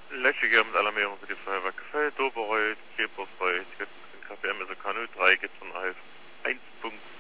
Lächiger mit Alarmierung für die Feuerwehr gefällt, Doberreut, Kebersreut, KPM ist Kanü 3 geht von Alf 1.